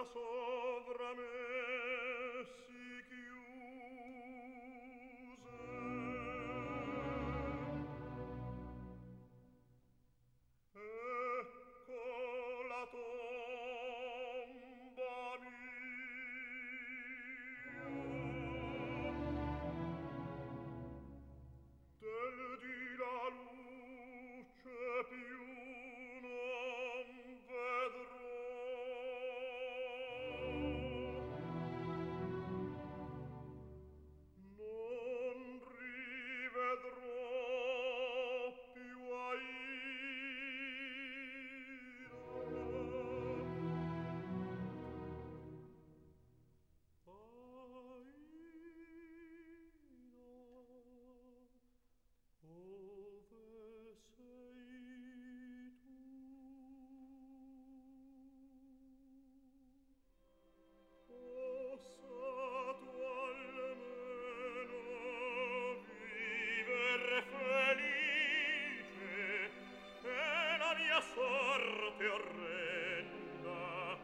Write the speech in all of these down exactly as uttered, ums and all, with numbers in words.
sovra me si chiuse. Ecco la tomba mia, del di la luce più non vedrò. Non rivedrò più Aida. Aida, ove sei tu? Possato almeno vivere felice e la mia sorte orrenda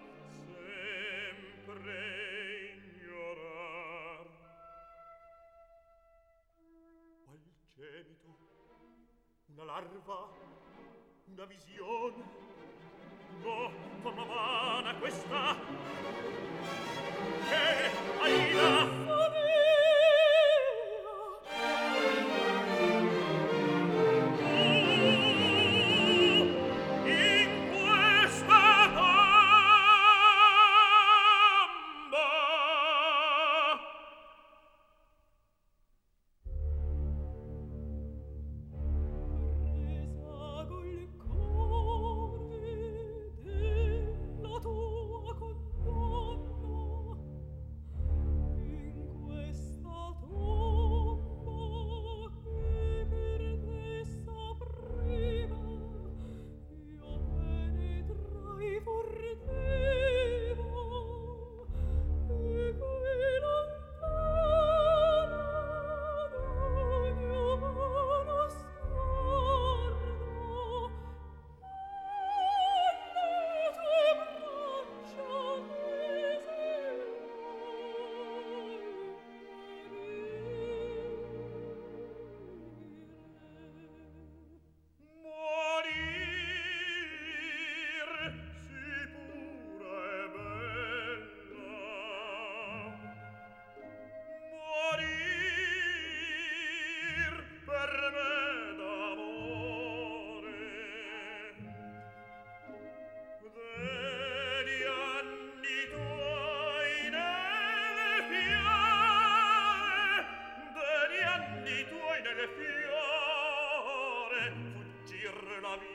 sempre ignorar. Qual gemito, una larva, una visione? No, torna vana questa, che Aida in questa tomba. Resago il cuore della tua condanna, in questa tomba che per te s'apriva, io penetrai fortevo, e qui lontana d'ogni umano sguardo, alle tue braccia tese morir si pura e bella, morir per me d'amore. Degli anni tuoi nelle fiore, degli anni tuoi nelle fiore, fuggir la vita.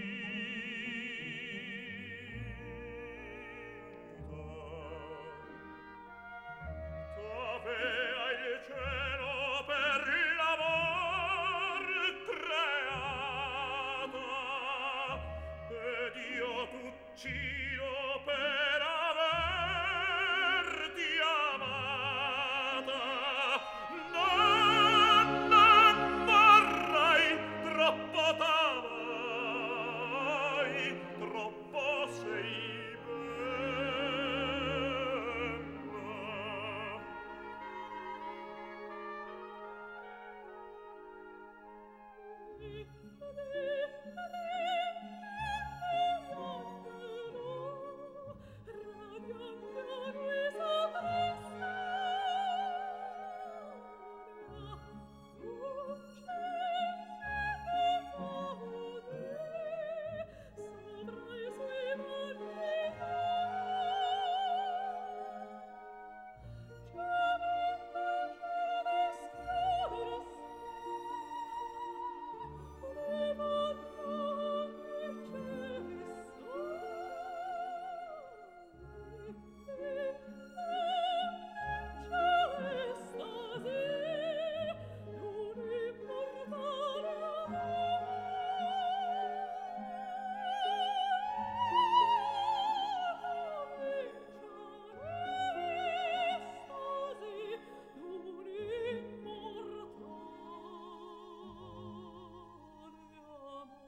T'avea il cielo per l'amor creata, ed io t'uccido per averti amata. Non, non morrai, troppo t'amai, troppo sei bella.